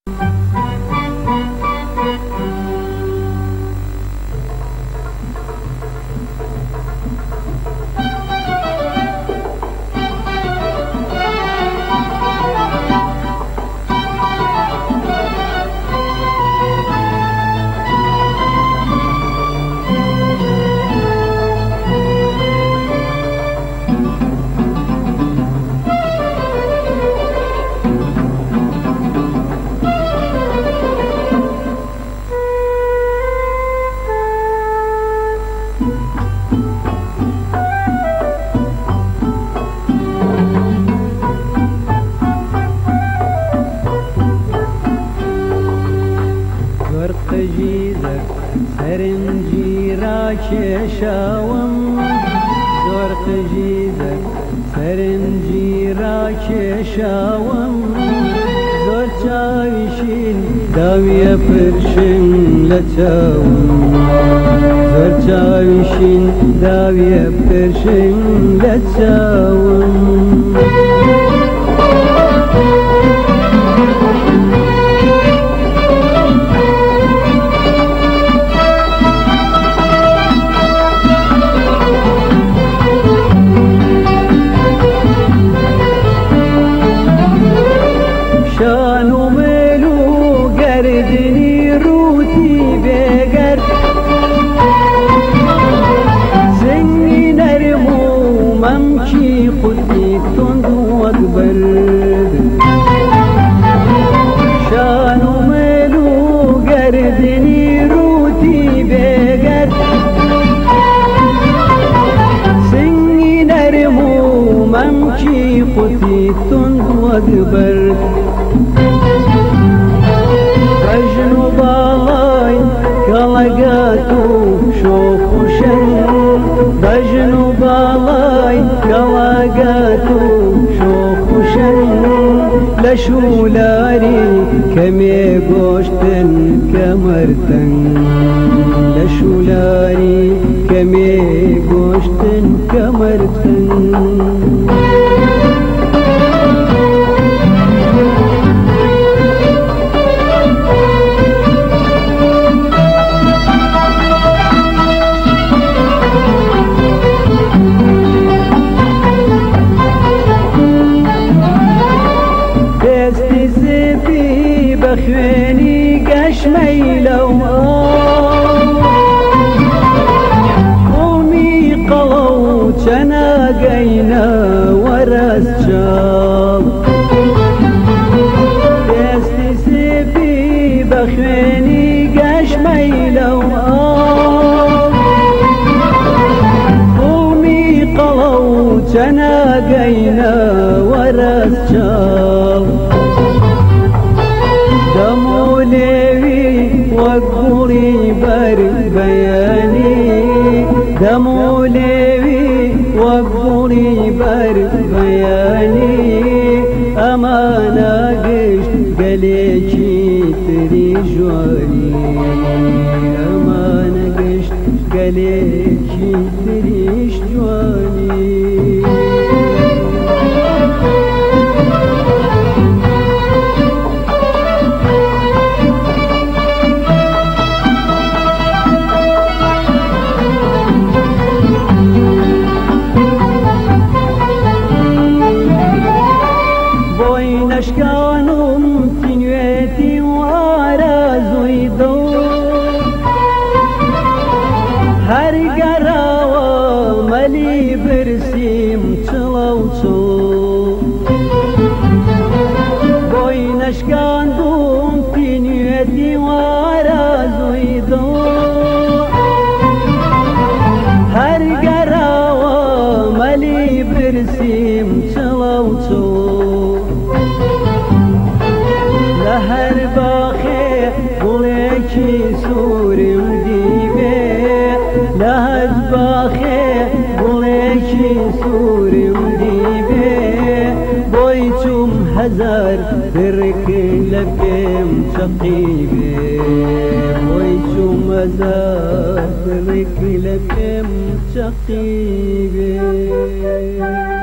جیزک سرنجی را کشاوم زۆر جیزک سرنجی را کشاوم زۆر چاویشین داویە پرشنگ لە چاوم زۆر چاویشین داویە پرشنگ لە چاوم شان و مێل و گەردنی ڕووتی بێگەر زنگی نەرم و مەمکی قوتی تند وەک بەرد شان و مێل و گەردنی ڕووتی بێگەر زنگی نەرم و مەمکی قوتی تند وەک بەرد ڕژن و باڵای گەڵەگات و شۆخ و شەنگ ڕژن و باڵای گەڵەگات و شۆخ و شەنگ لە شولاری کەمێ گۆشتن کەمەرتەنگ لە شولاری کەمێ گۆشتن کەمەرتەنگ بخوێنی گەشمەی لەو قومی قەڵە و چەناگەینە وەرەس چاو دەستی سێپی بەخوێنی گەشمەی لەو قومی قەڵە و چەناگەینە وەرەس چاو دەمولێوی وەک گوڵی بەر بەیانی دەمولێوی وەک گوڵی بەر بەیانی ئەمانە گشت گەلێکی تری ژوانی ئەمانە گشت گەلێکی تریش جوانی نشکانم تینوێتی و ئارازووی دڵ هەرگەڕاوە مەلی برسیم چڵە و چڵ بۆی نەشکاندوم تینوێتی و ئارازووی دڵ هەرگەڕاوە مەلی برسیم چڵە و چڵ لە هەر باخێ گوڵێکی سوورم دیبێ لە هەر باخێ گوڵێکی سوورم دیبێ بۆی چوم هەزار درک لە پێم چەقیبێ بۆی چوم هەزار درک لە پێم چەقیبێ